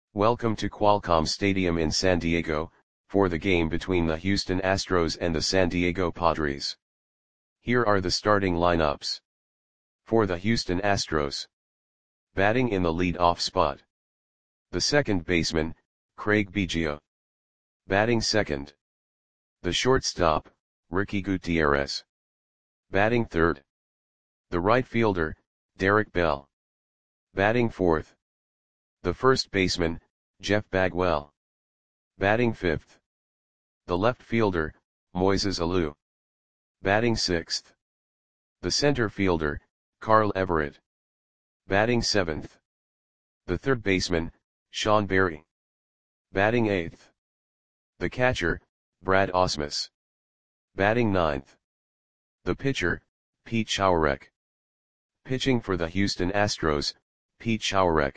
Welcome to Qualcomm Stadium in San Diego, for the game between the Houston Astros and the San Diego Padres. Here are the starting lineups. For the Houston Astros. Batting in the lead-off spot. The second baseman, Craig Biggio. Batting second. The shortstop, Ricky Gutierrez. Batting third. The right fielder, Derek Bell. Batting fourth. The first baseman, Jeff Bagwell. Batting fifth. The left fielder, Moises Alou. Batting sixth. The center fielder, Carl Everett. Batting seventh. The third baseman, Sean Berry. Batting eighth. The catcher, Brad Ausmus. Batting ninth. The pitcher, Pete Schourek. Pitching for the Houston Astros, Pete Schourek.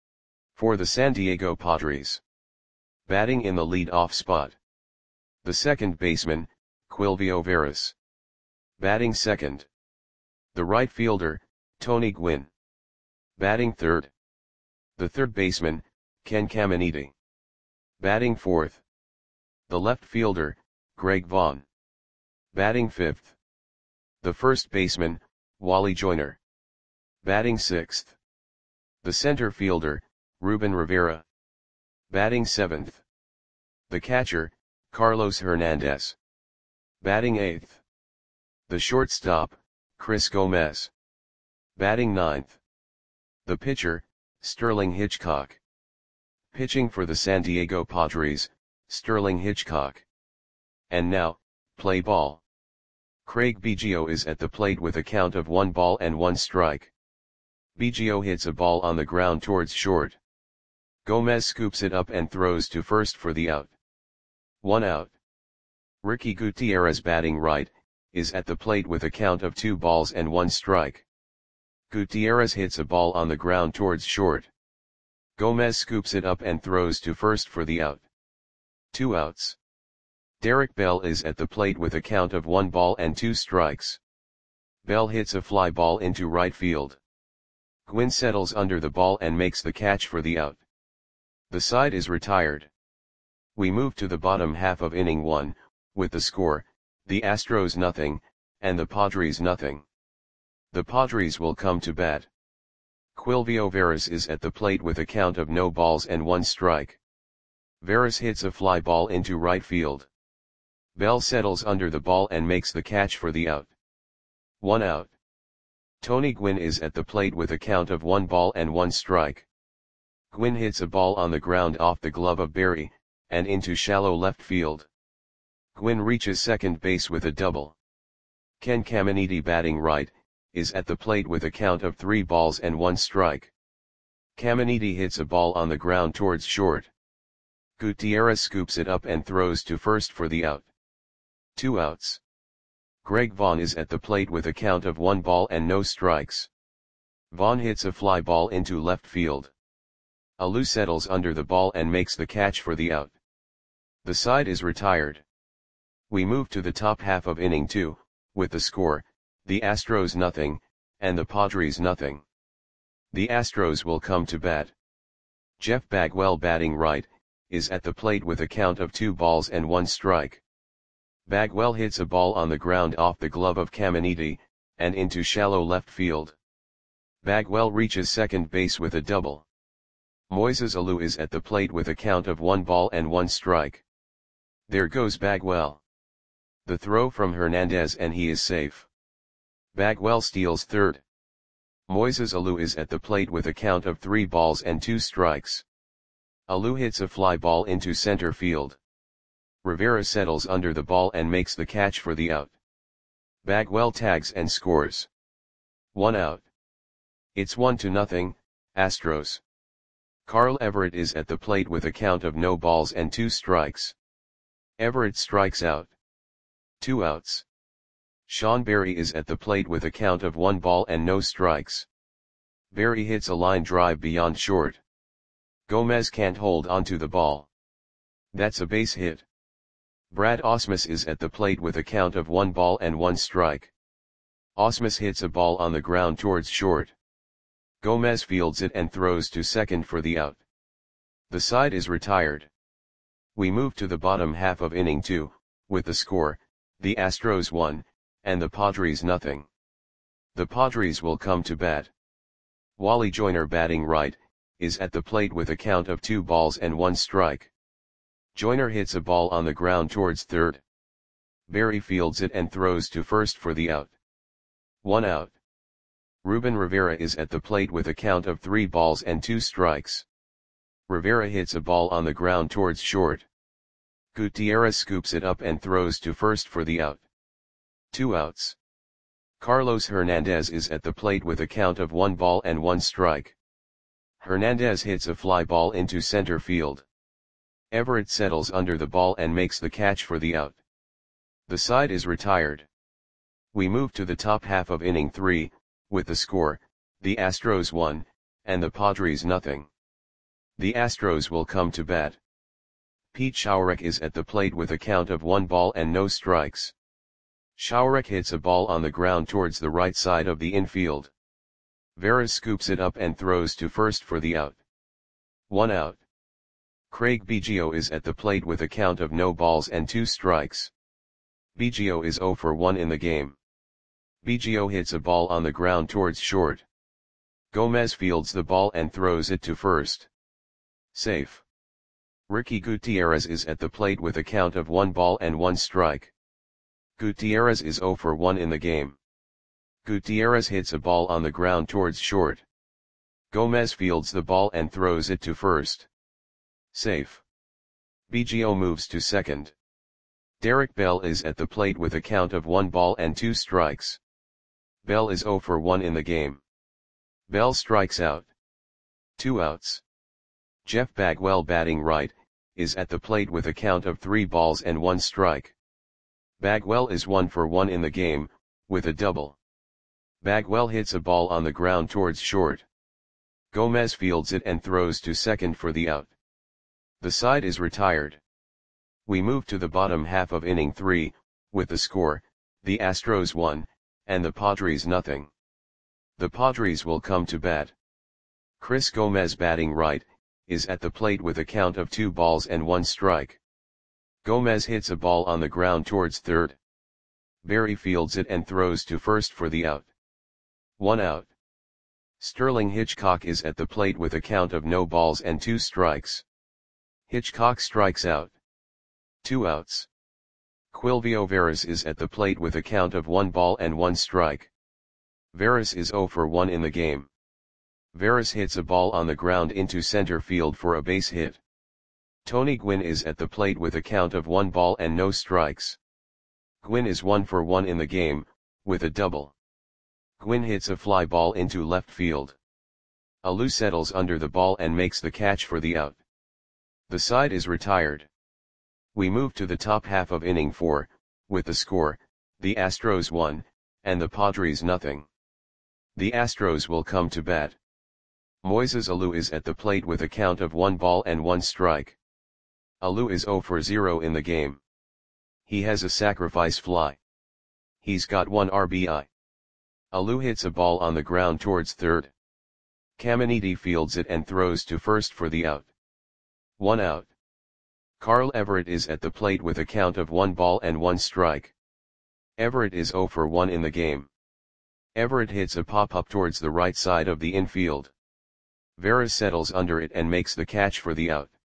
For the San Diego Padres. Batting in the lead-off spot. The second baseman, Quilvio Veras. Batting second. The right fielder, Tony Gwynn. Batting third. The third baseman, Ken Caminiti. Batting fourth. The left fielder, Greg Vaughn. Batting fifth. The first baseman, Wally Joyner. Batting sixth. The center fielder, Ruben Rivera. Batting seventh. The catcher, Carlos Hernandez. Batting eighth. The shortstop, Chris Gomez. Batting ninth. The pitcher, Sterling Hitchcock. Pitching for the San Diego Padres, Sterling Hitchcock. And now, play ball. Craig Biggio is at the plate with a count of 1 ball and 1 strike. Biggio hits a ball on the ground towards short. Gomez scoops it up and throws to first for the out. 1 out. Ricky Gutierrez, batting right, is at the plate with a count of 2 balls and 1 strike. Gutierrez hits a ball on the ground towards short. Gomez scoops it up and throws to first for the out. 2 outs. Derek Bell is at the plate with a count of 1 ball and 2 strikes. Bell hits a fly ball into right field. Gwynn settles under the ball and makes the catch for the out. The side is retired. We move to the bottom half of inning 1, with the score, the Astros nothing, and the Padres nothing. The Padres will come to bat. Quilvio Veras is at the plate with a count of no balls and 1 strike. Veras hits a fly ball into right field. Bell settles under the ball and makes the catch for the out. 1 out. Tony Gwynn is at the plate with a count of 1 ball and 1 strike. Gwynn hits a ball on the ground off the glove of Berry, and into shallow left field. Gwynn reaches second base with a double. Ken Caminiti, batting right, is at the plate with a count of 3 balls and 1 strike. Caminiti hits a ball on the ground towards short. Gutierrez scoops it up and throws to first for the out. 2 outs. Greg Vaughn is at the plate with a count of 1 ball and no strikes. Vaughn hits a fly ball into left field. Alou settles under the ball and makes the catch for the out. The side is retired. We move to the top half of inning 2, with the score, the Astros nothing, and the Padres nothing. The Astros will come to bat. Jeff Bagwell, batting right, is at the plate with a count of 2 balls and 1 strike. Bagwell hits a ball on the ground off the glove of Caminiti, and into shallow left field. Bagwell reaches second base with a double. Moises Alou is at the plate with a count of 1 ball and 1 strike. There goes Bagwell. The throw from Hernandez and he is safe. Bagwell steals third. Moises Alou is at the plate with a count of 3 balls and 2 strikes. Alou hits a fly ball into center field. Rivera settles under the ball and makes the catch for the out. Bagwell tags and scores. 1 out. It's 1-0, Astros. Carl Everett is at the plate with a count of no balls and 2 strikes. Everett strikes out. 2 outs. Sean Berry is at the plate with a count of 1 ball and no strikes. Berry hits a line drive beyond short. Gomez can't hold onto the ball. That's a base hit. Brad Ausmus is at the plate with a count of 1 ball and 1 strike. Ausmus hits a ball on the ground towards short. Gomez fields it and throws to second for the out. The side is retired. We move to the bottom half of inning 2, with the score, the Astros 1, and the Padres nothing. The Padres will come to bat. Wally Joyner, batting right, is at the plate with a count of 2 balls and 1 strike. Joyner hits a ball on the ground towards third. Berry fields it and throws to first for the out. 1 out. Ruben Rivera is at the plate with a count of 3 balls and 2 strikes. Rivera hits a ball on the ground towards short. Gutierrez scoops it up and throws to first for the out. 2 outs. Carlos Hernandez is at the plate with a count of 1 ball and 1 strike. Hernandez hits a fly ball into center field. Everett settles under the ball and makes the catch for the out. The side is retired. We move to the top half of inning 3, with the score, the Astros 1, and the Padres nothing. The Astros will come to bat. Pete Schourek is at the plate with a count of 1 ball and no strikes. Schourek hits a ball on the ground towards the right side of the infield. Veras scoops it up and throws to first for the out. 1 out. Craig Biggio is at the plate with a count of no balls and 2 strikes. Biggio is 0 for 1 in the game. Biggio hits a ball on the ground towards short. Gomez fields the ball and throws it to first. Safe. Ricky Gutierrez is at the plate with a count of 1 ball and 1 strike. Gutierrez is 0 for 1 in the game. Gutierrez hits a ball on the ground towards short. Gomez fields the ball and throws it to first. Safe. Biggio moves to second. Derek Bell is at the plate with a count of 1 ball and 2 strikes. Bell is 0 for 1 in the game. Bell strikes out. 2 outs. Jeff Bagwell, batting right, is at the plate with a count of 3 balls and 1 strike. Bagwell is 1 for 1 in the game, with a double. Bagwell hits a ball on the ground towards short. Gomez fields it and throws to second for the out. The side is retired. We move to the bottom half of inning 3, with the score, the Astros 1, and the Padres nothing. The Padres will come to bat. Chris Gomez, batting right, is at the plate with a count of 2 balls and 1 strike. Gomez hits a ball on the ground towards third. Berry fields it and throws to first for the out. 1 out. Sterling Hitchcock is at the plate with a count of no balls and 2 strikes. Hitchcock strikes out. 2 outs. Quilvio Veras is at the plate with a count of 1 ball and 1 strike. Veras is 0 for 1 in the game. Veras hits a ball on the ground into center field for a base hit. Tony Gwynn is at the plate with a count of 1 ball and no strikes. Gwynn is 1 for 1 in the game, with a double. Gwynn hits a fly ball into left field. Alou settles under the ball and makes the catch for the out. The side is retired. We move to the top half of inning 4, with the score, the Astros 1, and the Padres nothing. The Astros will come to bat. Moises Alou is at the plate with a count of 1 ball and 1 strike. Alou is 0 for 0 in the game. He has a sacrifice fly. He's got 1 RBI. Alou hits a ball on the ground towards third. Caminiti fields it and throws to first for the out. 1 out. Carl Everett is at the plate with a count of 1 ball and 1 strike. Everett is 0 for 1 in the game. Everett hits a pop-up towards the right side of the infield. Veras settles under it and makes the catch for the out.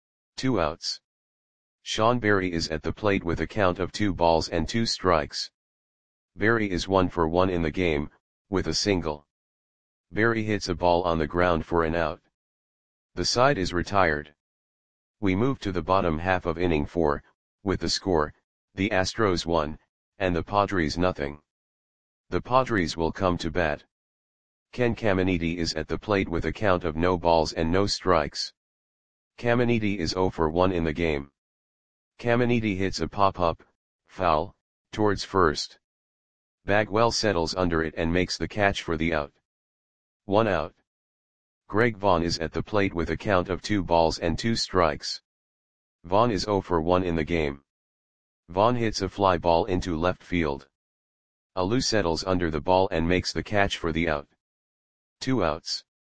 2 outs. Sean Berry is at the plate with a count of 2 balls and 2 strikes. Berry is 1 for 1 in the game, with a single. Berry hits a ball on the ground for an out. The side is retired. We move to the bottom half of inning 4, with the score, the Astros 1, and the Padres nothing. The Padres will come to bat. Ken Caminiti is at the plate with a count of no balls and no strikes. Caminiti is 0 for 1 in the game. Caminiti hits a pop-up, foul, towards first. Bagwell settles under it and makes the catch for the out. 1 out. Greg Vaughn is at the plate with a count of 2 balls and 2 strikes. Vaughn is 0 for 1 in the game. Vaughn hits a fly ball into left field. Alou settles under the ball and makes the catch for the out. 2 outs.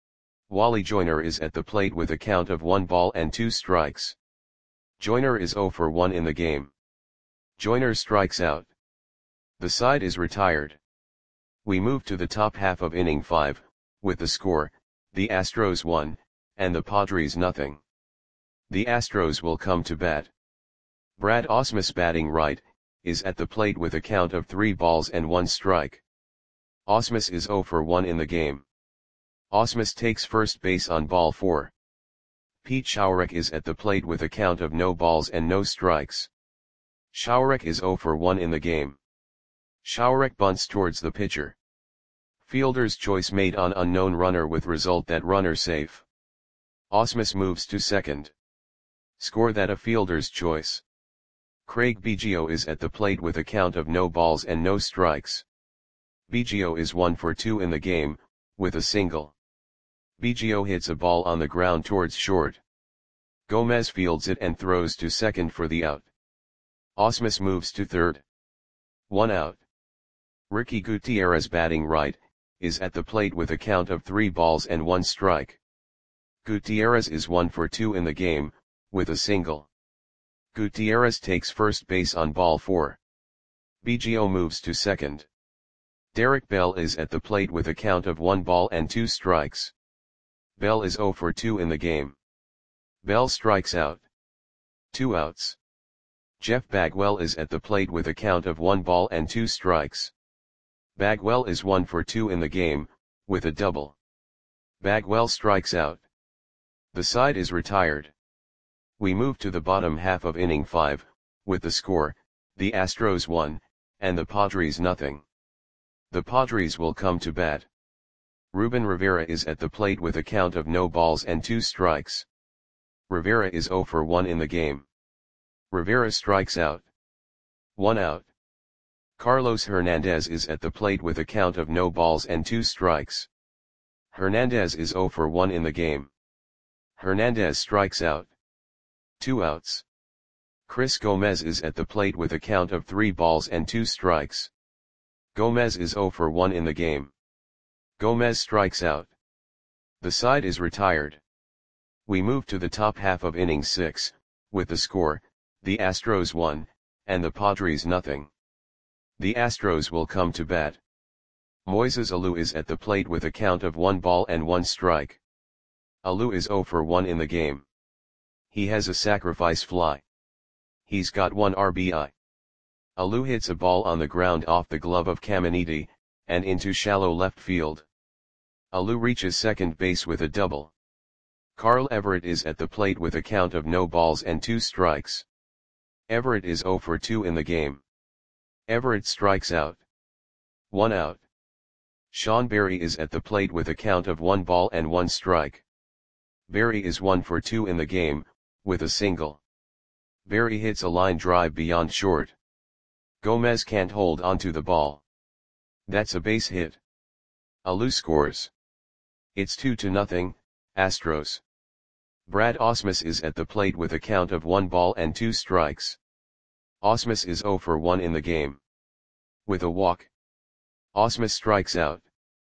Wally Joyner is at the plate with a count of 1 ball and 2 strikes. Joyner is 0 for 1 in the game. Joyner strikes out. The side is retired. We move to the top half of inning 5, with the score, the Astros 1, and the Padres nothing. The Astros will come to bat. Brad Ausmus, batting right, is at the plate with a count of 3 balls and 1 strike. Ausmus is 0 for 1 in the game. Ausmus takes first base on ball 4. Pete Schourek is at the plate with a count of no balls and no strikes. Schourek is 0 for 1 in the game. Schourek bunts towards the pitcher. Fielder's choice made on unknown runner with result that runner safe. Ausmus moves to second. Score that a fielder's choice. Craig Biggio is at the plate with a count of no balls and no strikes. Biggio is 1 for 2 in the game, with a single. Biggio hits a ball on the ground towards short. Gomez fields it and throws to second for the out. Ausmus moves to third. 1 out. Ricky Gutierrez, batting right, is at the plate with a count of 3 balls and 1 strike. Gutierrez is 1 for 2 in the game, with a single. Gutierrez takes first base on ball 4. Biggio moves to second. Derek Bell is at the plate with a count of 1 ball and 2 strikes. Bell is 0 for 2 in the game. Bell strikes out. 2 outs. Jeff Bagwell is at the plate with a count of 1 ball and 2 strikes. Bagwell is 1 for 2 in the game, with a double. Bagwell strikes out. The side is retired. We move to the bottom half of inning 5, with the score, the Astros 1, and the Padres nothing. The Padres will come to bat. Ruben Rivera is at the plate with a count of no balls and 2 strikes. Rivera is 0 for 1 in the game. Rivera strikes out. 1 out. Carlos Hernandez is at the plate with a count of no balls and 2 strikes. Hernandez is 0 for 1 in the game. Hernandez strikes out. 2 outs. Chris Gomez is at the plate with a count of 3 balls and 2 strikes. Gomez is 0 for 1 in the game. Gomez strikes out. The side is retired. We move to the top half of inning 6, with the score, the Astros 1, and the Padres nothing. The Astros will come to bat. Moises Alou is at the plate with a count of 1 ball and 1 strike. Alou is 0 for 1 in the game. He has a sacrifice fly. He's got 1 RBI. Alou hits a ball on the ground off the glove of Caminiti, and into shallow left field. Alou reaches second base with a double. Carl Everett is at the plate with a count of no balls and 2 strikes. Everett is 0 for 2 in the game. Everett strikes out. 1 out. Sean Berry is at the plate with a count of 1 ball and 1 strike. Berry is 1 for 2 in the game, with a single. Berry hits a line drive beyond short. Gomez can't hold onto the ball. That's a base hit. Alou scores. It's 2-0, Astros. Brad Ausmus is at the plate with a count of 1 ball and 2 strikes. Ausmus is 0 for 1 in the game. With a walk. Ausmus strikes out.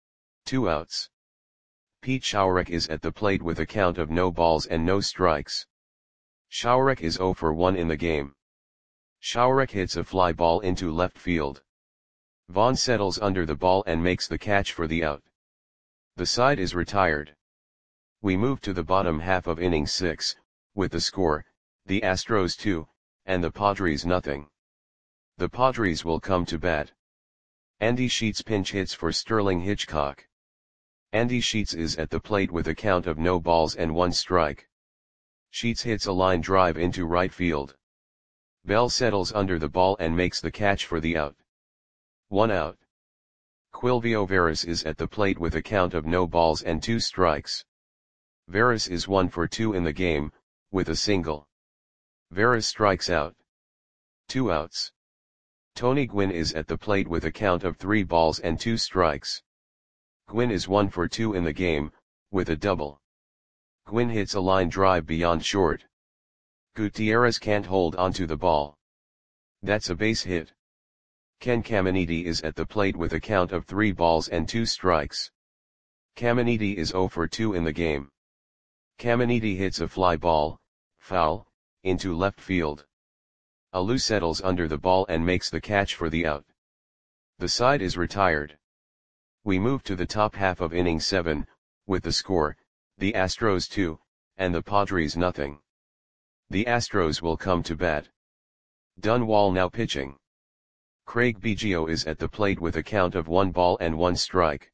2 outs. Pete Schourek is at the plate with a count of no balls and no strikes. Schourek is 0 for 1 in the game. Schourek hits a fly ball into left field. Vaughn settles under the ball and makes the catch for the out. The side is retired. We move to the bottom half of inning 6, with the score, the Astros 2, and the Padres nothing. The Padres will come to bat. Andy Sheets pinch hits for Sterling Hitchcock. Andy Sheets is at the plate with a count of no balls and 1 strike. Sheets hits a line drive into right field. Bell settles under the ball and makes the catch for the out. 1 out. Quilvio Veras is at the plate with a count of no balls and 2 strikes. Veras is 1 for 2 in the game, with a single. Veras strikes out. 2 outs. Tony Gwynn is at the plate with a count of 3 balls and 2 strikes. Gwynn is 1 for 2 in the game, with a double. Gwynn hits a line drive beyond short. Gutierrez can't hold onto the ball. That's a base hit. Ken Caminiti is at the plate with a count of 3 balls and 2 strikes. Caminiti is 0 for 2 in the game. Caminiti hits a fly ball, foul, into left field. Alou settles under the ball and makes the catch for the out. The side is retired. We move to the top half of inning 7, with the score, the Astros 2, and the Padres nothing. The Astros will come to bat. Dunwall now pitching. Craig Biggio is at the plate with a count of 1 ball and 1 strike.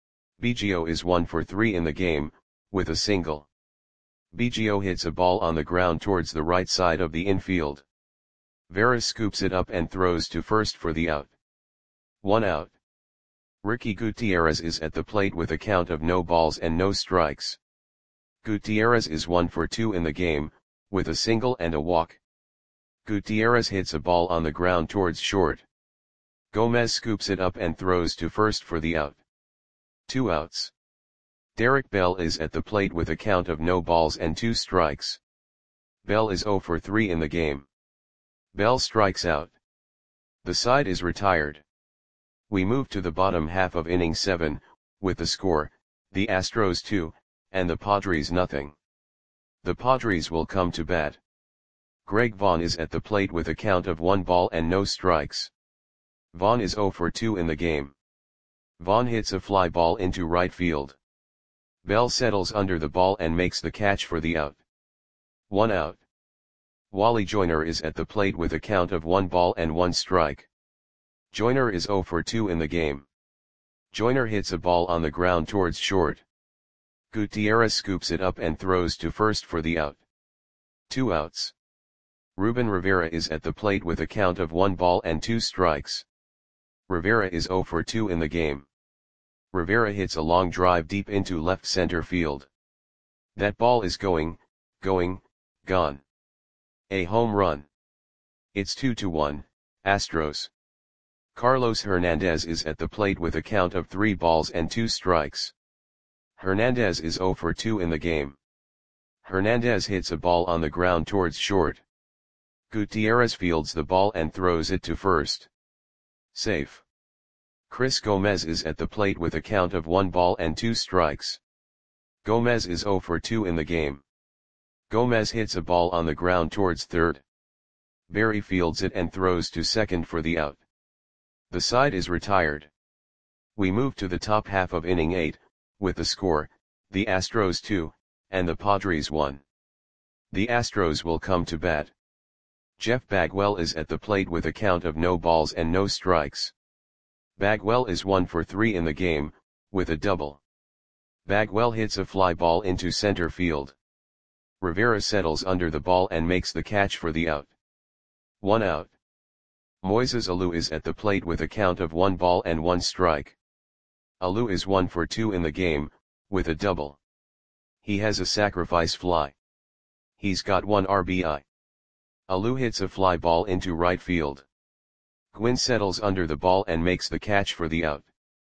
Biggio is 1 for 3 in the game, with a single. Biggio hits a ball on the ground towards the right side of the infield. Veras scoops it up and throws to first for the out. 1 out. Ricky Gutierrez is at the plate with a count of no balls and no strikes. Gutierrez is 1 for 2 in the game, with a single and a walk. Gutierrez hits a ball on the ground towards short. Gomez scoops it up and throws to first for the out. 2 outs. Derek Bell is at the plate with a count of no balls and 2 strikes. Bell is 0 for 3 in the game. Bell strikes out. The side is retired. We move to the bottom half of inning 7, with the score, the Astros 2, and the Padres nothing. The Padres will come to bat. Greg Vaughn is at the plate with a count of 1 ball and no strikes. Vaughn is 0 for 2 in the game. Vaughn hits a fly ball into right field. Bell settles under the ball and makes the catch for the out. 1 out. Wally Joyner is at the plate with a count of 1 ball and 1 strike. Joyner is 0 for 2 in the game. Joyner hits a ball on the ground towards short. Gutierrez scoops it up and throws to first for the out. 2 outs. Ruben Rivera is at the plate with a count of 1 ball and 2 strikes. Rivera is 0 for 2 in the game. Rivera hits a long drive deep into left center field. That ball is gone. A home run. It's 2-1, Astros. Carlos Hernandez is at the plate with a count of 3 balls and 2 strikes. Hernandez is 0 for 2 in the game. Hernandez hits a ball on the ground towards short. Gutierrez fields the ball and throws it to first. Safe. Chris Gomez is at the plate with a count of 1 ball and 2 strikes. Gomez is 0 for 2 in the game. Gomez hits a ball on the ground towards third. Berry fields it and throws to second for the out. The side is retired. We move to the top half of inning 8, with the score, the Astros 2, and the Padres 1. The Astros will come to bat. Jeff Bagwell is at the plate with a count of no balls and no strikes. Bagwell is 1 for 3 in the game, with a double. Bagwell hits a fly ball into center field. Rivera settles under the ball and makes the catch for the out. 1 out. Moises Alou is at the plate with a count of 1 ball and 1 strike. Alou is 1 for 2 in the game, with a double. He has a sacrifice fly. He's got 1 RBI. Alou hits a fly ball into right field. Gwynn settles under the ball and makes the catch for the out.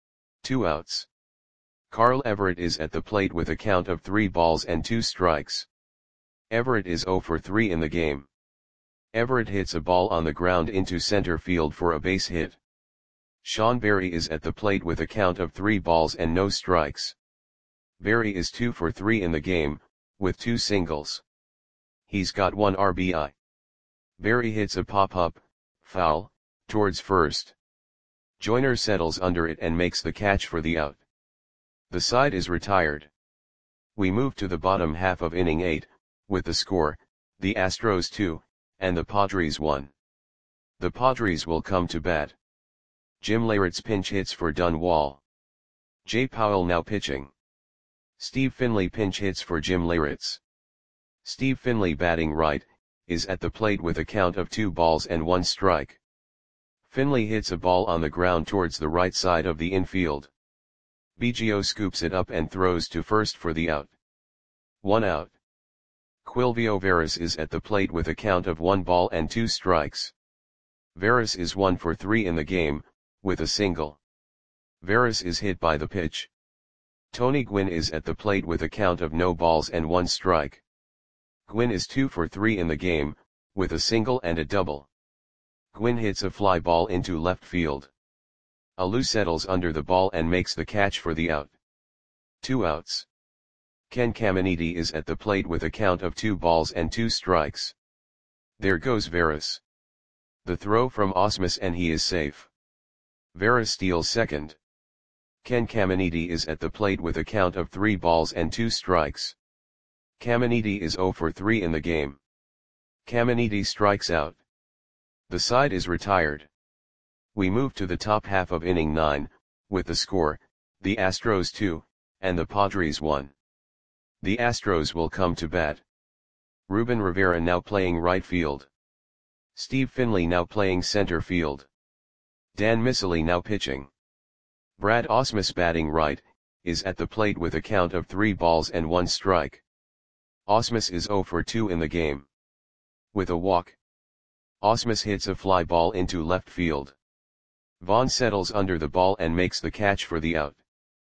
2 outs. Carl Everett is at the plate with a count of 3 balls and 2 strikes. Everett is 0 for 3 in the game. Everett hits a ball on the ground into center field for a base hit. Sean Berry is at the plate with a count of 3 balls and no strikes. Berry is 2 for 3 in the game, with 2 singles. He's got 1 RBI. Berry hits a pop-up, foul, towards first. Joyner settles under it and makes the catch for the out. The side is retired. We move to the bottom half of inning 8, with the score, the Astros 2, and the Padres 1. The Padres will come to bat. Jim Leyritz pinch hits for Dunwall. Jay Powell now pitching. Steve Finley pinch hits for Jim Leyritz. Steve Finley batting right, is at the plate with a count of 2 balls and 1 strike. Finley hits a ball on the ground towards the right side of the infield. Biggio scoops it up and throws to first for the out. 1 out. Quilvio Veras is at the plate with a count of 1 ball and 2 strikes. Veras is 1 for 3 in the game, with a single. Veras is hit by the pitch. Tony Gwynn is at the plate with a count of no balls and 1 strike. Gwynn is 2 for 3 in the game, with a single and a double. Gwynn hits a fly ball into left field. Alou settles under the ball and makes the catch for the out. 2 outs. Ken Caminiti is at the plate with a count of 2 balls and 2 strikes. There goes Veras. The throw from Ausmus and he is safe. Veras steals second. Ken Caminiti is at the plate with a count of 3 balls and 2 strikes. Caminiti is 0 for 3 in the game. Caminiti strikes out. The side is retired. We move to the top half of inning 9, with the score, the Astros 2, and the Padres 1. The Astros will come to bat. Ruben Rivera now playing right field. Steve Finley now playing center field. Dan Miceli now pitching. Brad Ausmus batting right, is at the plate with a count of 3 balls and 1 strike. Ausmus is 0 for 2 in the game. With a walk, Ausmus hits a fly ball into left field. Vaughn settles under the ball and makes the catch for the out.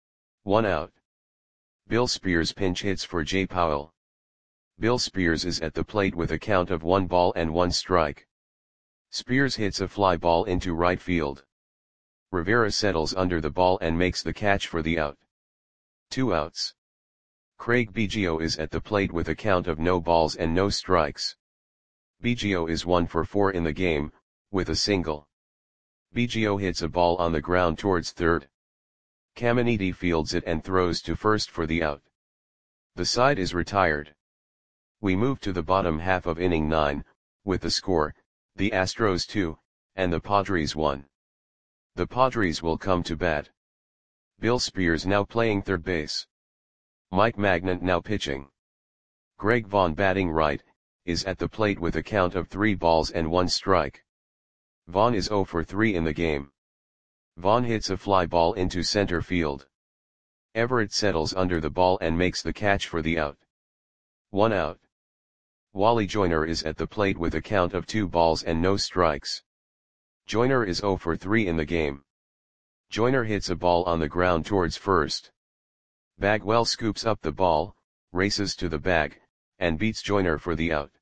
1 out. Bill Spears pinch hits for Jay Powell. Bill Spears is at the plate with a count of 1 ball and 1 strike. Spears hits a fly ball into right field. Rivera settles under the ball and makes the catch for the out. 2 outs. Craig Biggio is at the plate with a count of no balls and no strikes. Biggio is 1 for 4 in the game, with a single. Biggio hits a ball on the ground towards third. Caminiti fields it and throws to first for the out. The side is retired. We move to the bottom half of inning 9, with the score, the Astros 2, and the Padres 1. The Padres will come to bat. Bill Spears now playing third base. Mike Magnant now pitching. Greg Vaughn batting right, is at the plate with a count of 3 balls and 1 strike. Vaughn is 0 for 3 in the game. Vaughn hits a fly ball into center field. Everett settles under the ball and makes the catch for the out. 1 out. Wally Joyner is at the plate with a count of 2 balls and no strikes. Joyner is 0 for 3 in the game. Joyner hits a ball on the ground towards first. Bagwell scoops up the ball, races to the bag, and beats Joyner for the out.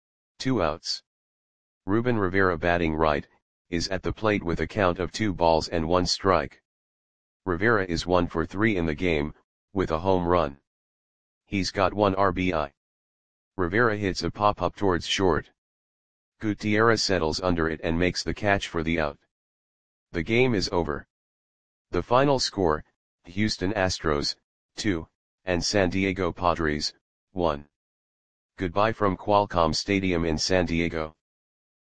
2 outs. Ruben Rivera batting right, is at the plate with a count of 2 balls and 1 strike. Rivera is 1 for 3 in the game, with a home run. He's got 1 RBI. Rivera hits a pop-up towards short. Gutierrez settles under it and makes the catch for the out. The game is over. The final score, Houston Astros, 2, and San Diego Padres, 1. Goodbye from Qualcomm Stadium in San Diego.